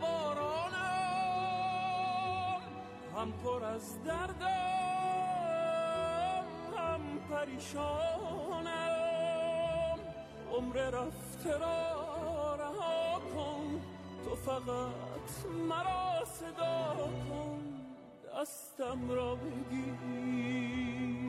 بارانم، هم پر از دردم هم پریشانم، عمر رفته را رها کن تو فقط مرا صدا کن، دستم را بگیر.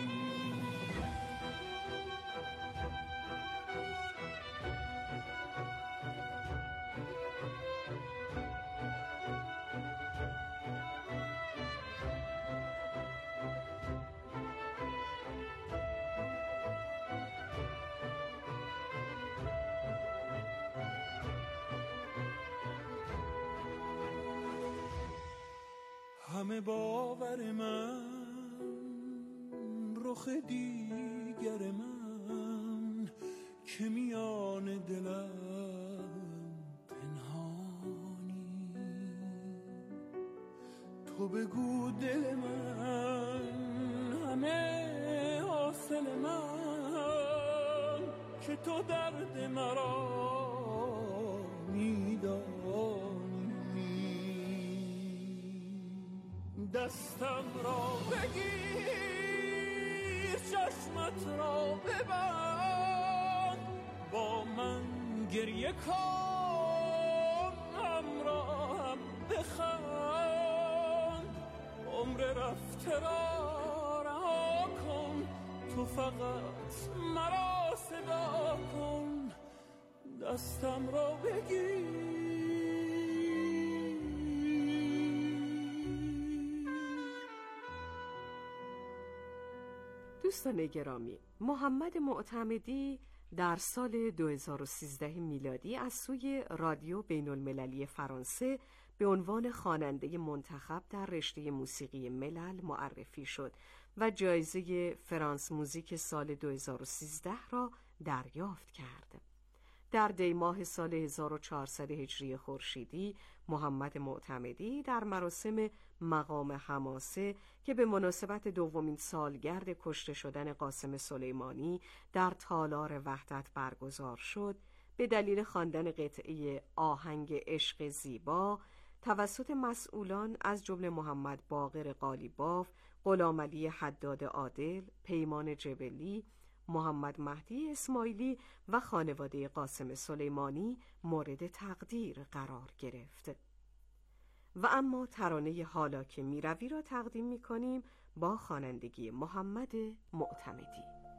همه باور من رخ دیگر من که میان دلم پنهانی، تو بگو دل من همه حاصل من که تو درد مرا میدانی، دستم را بگیر چشمت را ببند، با من گریه کن همراهم بخند، عمر رفته را تو فقط مرا صدا کن، دستم را بگیر. دوستان گرامی، محمد معتمدی در سال دو هزار و سیزده میلادی از سوی رادیو بین المللی فرانسه به عنوان خواننده منتخب در رشته موسیقی ملل معرفی شد و جایزه فرانس موزیک سال دو هزار و سیزده را دریافت کرد. در دی ماه سال هزار و چهارصد هجری خورشیدی محمد معتمدی در مراسم مقام حماسه که به مناسبت دومین سالگرد کشته شدن قاسم سلیمانی در تالار وحدت برگزار شد، به دلیل خواندن قطعه آهنگ عشق زیبا توسط مسئولان از جمله محمد باقر قالیباف، غلامعلی حداد عادل، پیمان جبلی، محمد مهدی اسماعیلی و خانواده قاسم سلیمانی مورد تقدیر قرار گرفت. و اما ترانه حالا که میروی را تقدیم می‌کنیم با خوانندگی محمد معتمدی.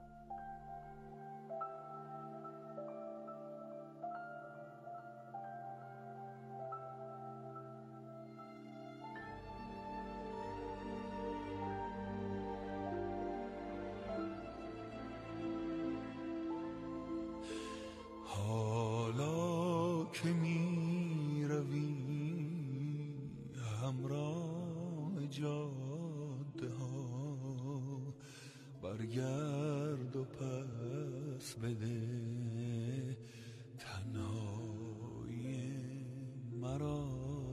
حالا که می روی همراه جاده ها، برگرد و پس بده تنهایی مرا.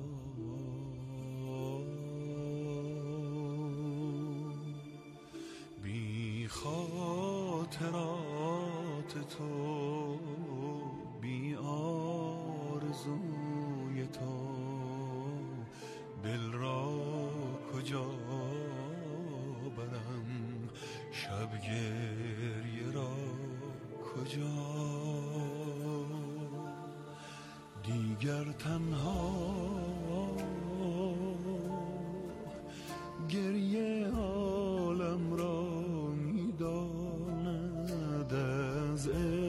بی خاطرات تو، بی آرزوی تو، دل را کجا برم، شب گریه را کجا. دیگر تنها گریه عالم را می‌داند، از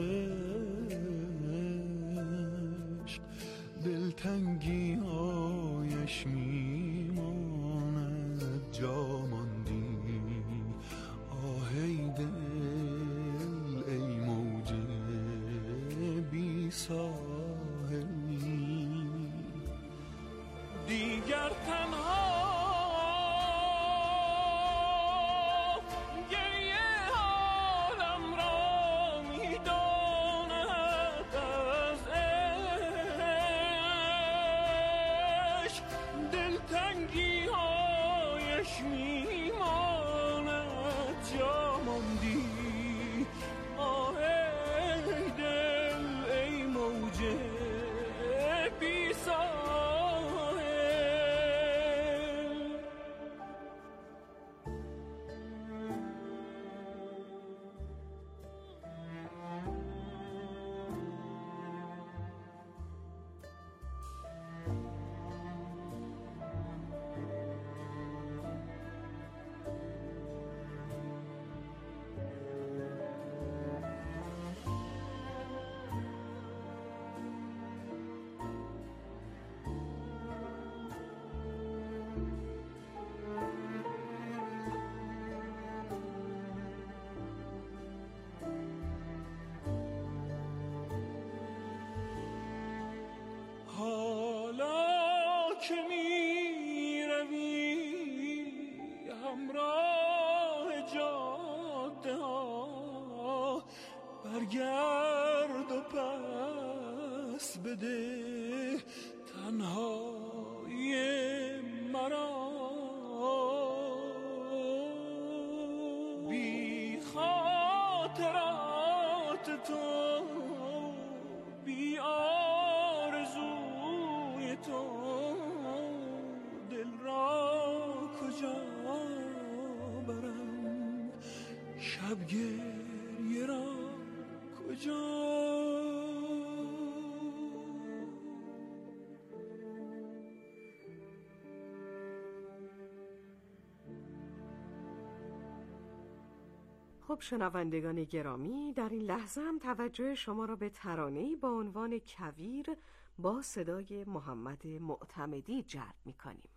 عشق دلتنگی هایش میماند. جا ماندی آه ای دل، ای موج بی ساحلی. دیگر تنها که می روی همراه جاده ها، برگرد و پس بده تنهایی مرا. بی خاطرات تو، بی آرزوی تو، شب گریه را کجا. خب شنوندگان گرامی، در این لحظه هم توجه شما را به ترانه‌ای با عنوان کویر با صدای محمد معتمدی جلب می‌کنیم.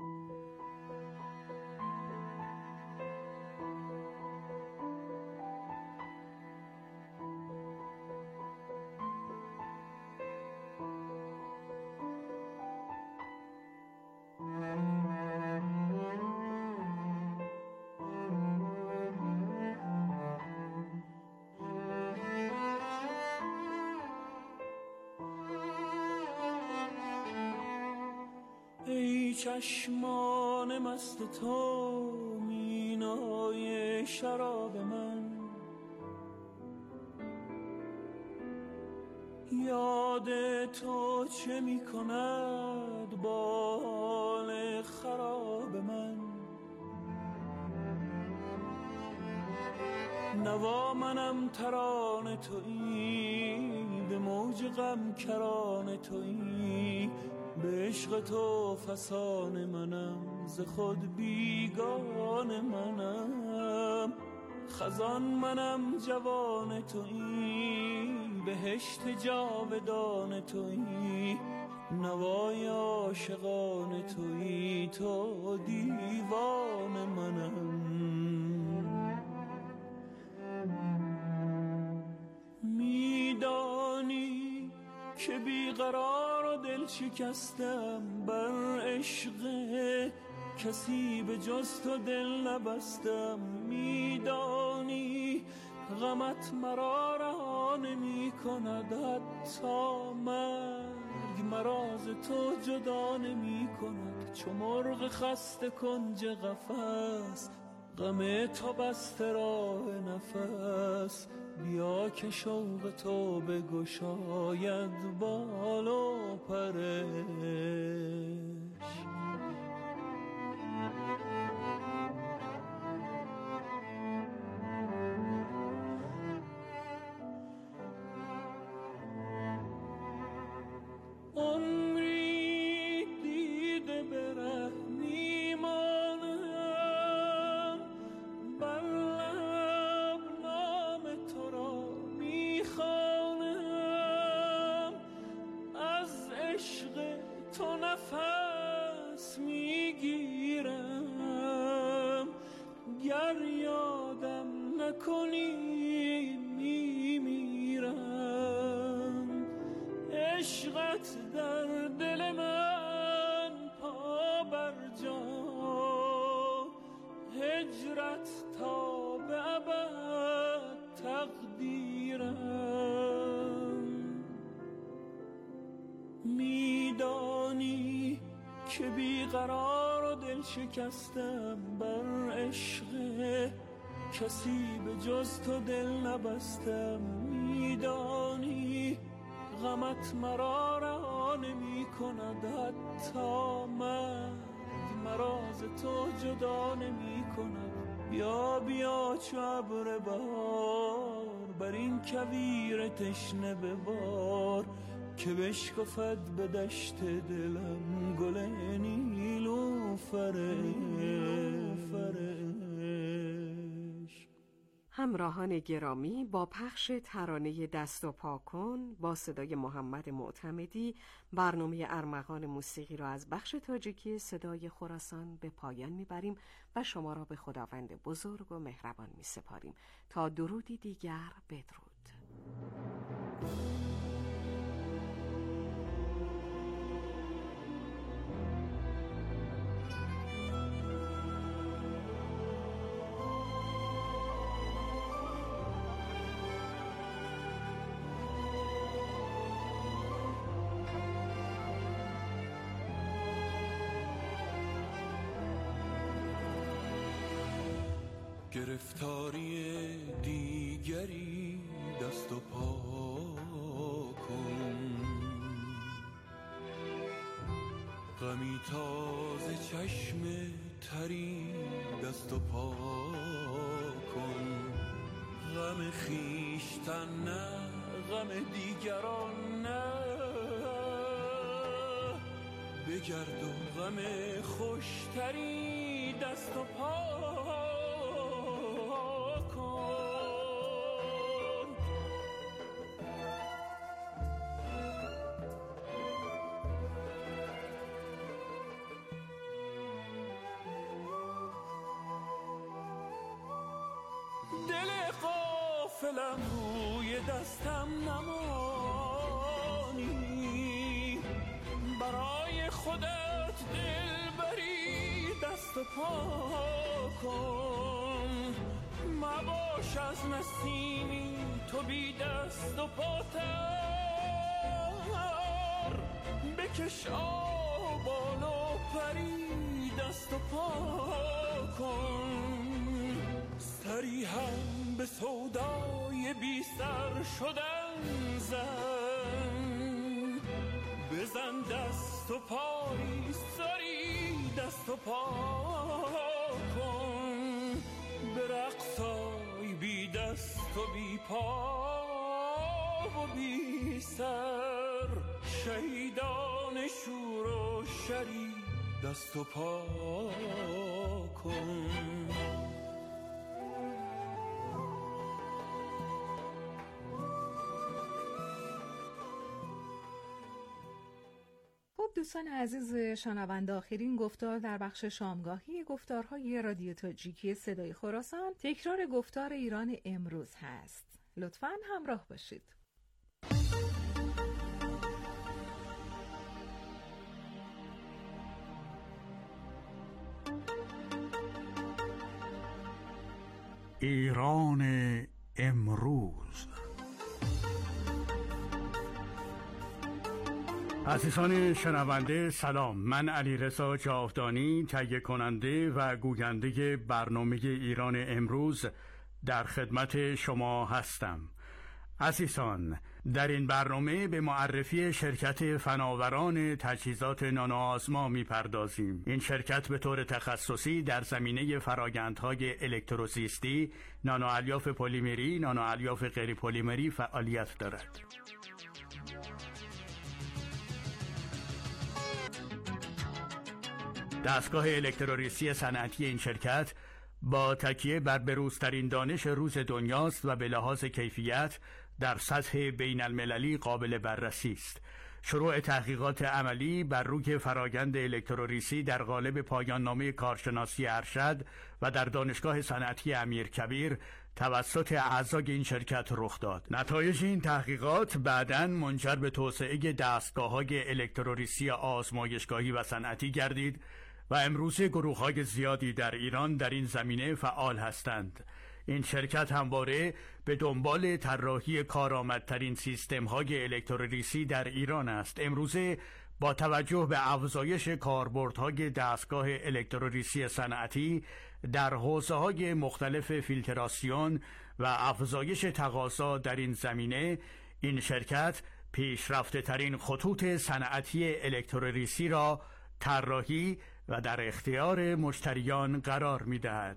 ای چشمان مست تو مینای شراب من، یاد تو چه می کند با حال خراب من. نوا منم ترانه تویی، به موج غم کرانه تویی، به عشق تو فسانه منم، ز خود بیگانه منم. خزان منم جوان تویی، بهشت جاودان تویی، نوای عاشقان تویی، تو دیوان منم. میدانی که بیقرار و دل شکستم، بر عشق کسی به جز تو دل نبستم. میدانی غمت مرا رها نمی کند، حتی مرگ مرا ز تو جدا نمی کند. چو مرغ خسته کنج قفس، غم تو بسته راه نفس. بیا که شوق تو بگشاید بال و پرش. عمری دیده به ره میمانم، بر لب نام تو را میخوانم. از عشق تو نفس میگیرم، گر یادم نکنی میمیرم. عشقت در دل من پا بر جا، هجرت تا به ابد تقدیرم. میدانی که بیقرار و دل شکستم، بر عشق کسی به جز تو دل نبستم. میدانی غمت مرا رها نمی کند، حتی مرگ مرا ز تو جدا نمی کند. بیا بیا چو ابر بهار، بر این کویر تشنه ببار، که بشکفد به دشت دلم گل نیلوفرش. همراهان گرامی، با پخش ترانه دست و پا کن با صدای محمد معتمدی برنامه ارمغان موسیقی را از بخش تاجیکی صدای خراسان به پایان میبریم و شما را به خداوند بزرگ و مهربان میسپاریم تا درودی دیگر. بدرود. گرفتاری دیگری دست و پا کن، غمی تازه چشم تری دست و پا کن. غم خویشتن نه، غم دیگران نه، بگرد و غم خوشتری دست و پا کن. غافلم روی دستم نمانی، برای خودت دل بری دست و پا کن، مباش از نسیمی تو بی دست و پاتر، بکش آبان و پری دست و پا کن، سری هم به سودای بی سر شدن زن، بزن دست و پایی سری دست و پا کن، به رقصای بی دست و بی پا و بی سر، شهیدان شور و شری دست و پا کن. دوستان عزیز شنونده، آخرین گفتار در بخش شامگاهی گفتارهای رادیو تاجیکی صدای خراسان تکرار گفتار ایران امروز هست. لطفاً همراه باشید. ایران امروز. عزیزان شنونده سلام، من علیرضا جاودانی تهیه کننده و گوینده برنامه ایران امروز در خدمت شما هستم. عزیزان، در این برنامه به معرفی شرکت فناوران تجهیزات نانوآزما می‌پردازیم. این شرکت به طور تخصصی در زمینه فرآیندهای الکتروزیستی، نانوالیاف پلیمری، نانوالیاف غیر پلیمری فعالیت دارد. دستگاه الکتروریسی صنعتی این شرکت با تکیه بر بروزترین دانش روز دنیاست و به لحاظ کیفیت در سطح بین المللی قابل بررسی است. شروع تحقیقات عملی بر روی فرآیند الکتروریسی در قالب پایان نامه کارشناسی ارشد و در دانشگاه صنعتی امیرکبیر توسط اعضای این شرکت رخ داد. نتایج این تحقیقات بعداً منجر به توسعه دستگاه‌های الکتروریسی آزمایشگاهی و صنعتی گردید و امروزه گروه‌های زیادی در ایران در این زمینه فعال هستند. این شرکت همواره به دنبال طراحی کارآمدترین سیستم‌های الکتروریسی در ایران است. امروزه با توجه به افزایش کاربردهای دستگاه الکتروریسی صنعتی در حوزه‌های مختلف فیلتراسیون و افزایش تقاضا در این زمینه، این شرکت پیشرفته‌ترین خطوط صنعتی الکتروریسی را طراحی و در اختیار مشتریان قرار می‌دهد.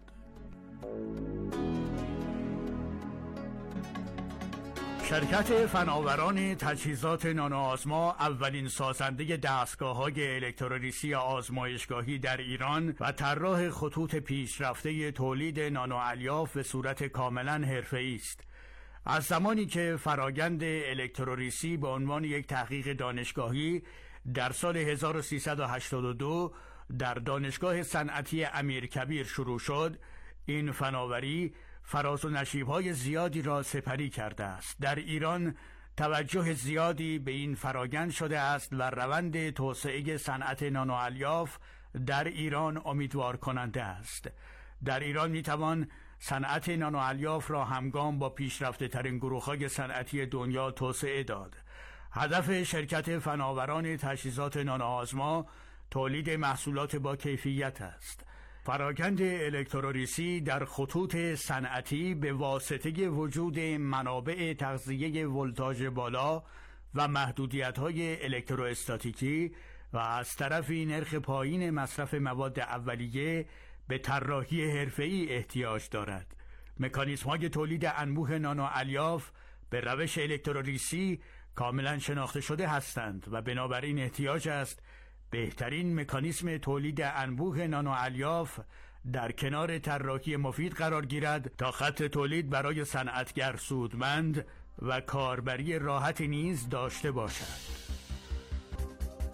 شرکت فناوران تجهیزات نانوآزما اولین سازنده دستگاه‌های الکتروریسی آزمایشگاهی در ایران و طراح خطوط پیشرفته تولید نانوالیاف به صورت کاملا حرفه‌ای است. از زمانی که فرآیند الکتروریسی به عنوان یک تحقیق دانشگاهی در سال هزار و سیصد و هشتاد و دو در دانشگاه صنعتی امیرکبیر شروع شد، این فناوری فراز و نشیب‌های زیادی را سپری کرده است. در ایران توجه زیادی به این فرآیند شده است و روند توسعه صنعت نانوالیاف در ایران امیدوار کننده است. در ایران میتوان صنعت نانوالیاف را همگام با پیشرفته ترین گروه‌های صنعتی دنیا توسعه داد. هدف شرکت فناوران تجهیزات نانوآزما تولید محصولات با کیفیت است. فرآیند الکتروریسی در خطوط صنعتی به واسطه وجود منابع تغذیه ولتاژ بالا و محدودیت‌های الکتروستاتیکی و از طرفی نرخ پایین مصرف مواد اولیه به طراحی حرفه‌ای احتیاج دارد. مکانیزم‌های تولید انبوه نانوالیاف به روش الکتروریسی کاملا شناخته شده هستند و بنابراین احتیاج است بهترین مکانیزم تولید انبوه نانوالیاف در کنار طراحی مفید قرار گیرد تا خط تولید برای صنعتگر سودمند و کاربری راحتی نیز داشته باشد.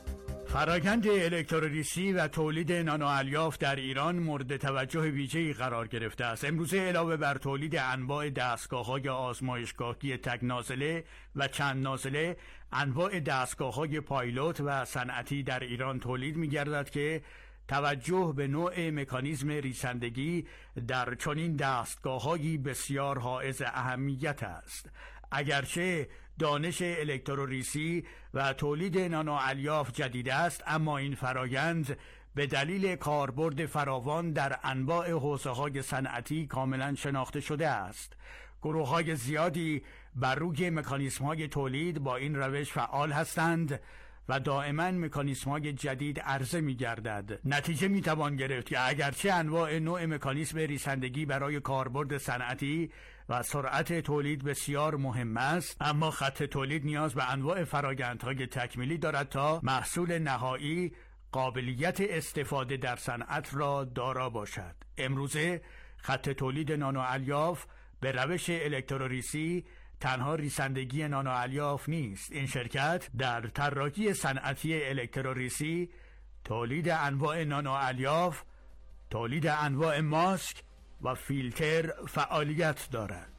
فرایند الکترولیسی و تولید نانوالیاف در ایران مورد توجه ویژه‌ای قرار گرفته است. امروزه علاوه بر تولید انواع دستگاه‌های آزمایشگاهی تک نازله و چند نازله، انواع دستگاه‌های پایلوت و صنعتی در ایران تولید می‌گردد که توجه به نوع مکانیزم ریسندگی در چنین دستگاه‌هایی بسیار حائز اهمیت است. اگرچه دانش الکترولیسی و تولید نانوالیاف جدید است، اما این فرایند به دلیل کاربرد فراوان در انواع حوزه‌های صنعتی کاملا شناخته شده است. گروه‌های زیادی بر روی مکانیزم‌های تولید با این روش فعال هستند و دائما مکانیزم‌های جدید عرضه می‌گردد. نتیجه می‌توان گرفت که اگرچه انواع نوع مکانیزم ریسندگی برای کاربرد صنعتی و سرعت تولید بسیار مهم است، اما خط تولید نیاز به انواع فرآیندهای تکمیلی دارد تا محصول نهایی قابلیت استفاده در صنعت را دارا باشد. امروزه خط تولید نانوالیاف به روش الکترولیسی تنها ریسندگی نانوالیاف نیست. این شرکت در طراحی صنعتی الکترولیسی، تولید انواع نانوالیاف، تولید انواع ماسک و فیلتر فعالیت دارد.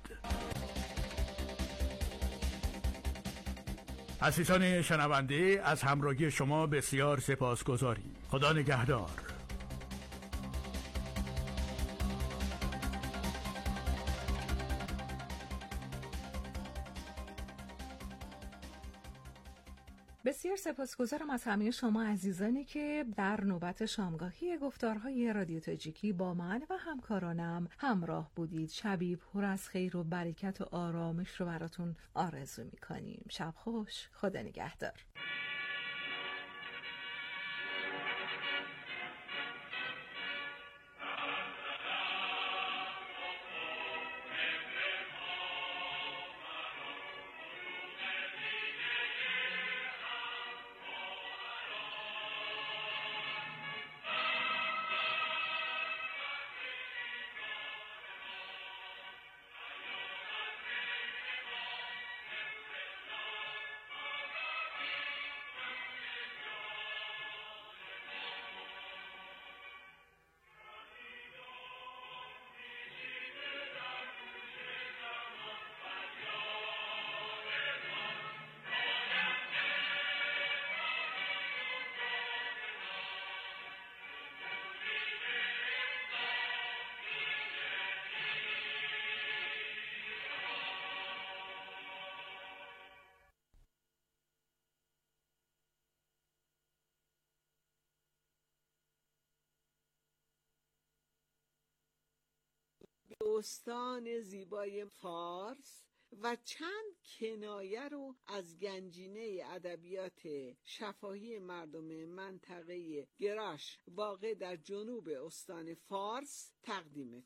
عزیزان شنونده، از همراهی شما بسیار سپاسگزاریم. خدا نگهدار. بسیار سپاسگزارم از همه شما عزیزانی که در نوبت شامگاهی گفتارهای رادیو تاجیکی با من و همکارانم همراه بودید. شبی پر از خیر و برکت و آرامش رو براتون آرزو می‌کنیم. شب خوش. خدا نگهدار. استان زیبای فارس و چند کنایه رو از گنجینه ادبیات شفاهی مردم منطقه گراش واقع در جنوب استان فارس تقدیم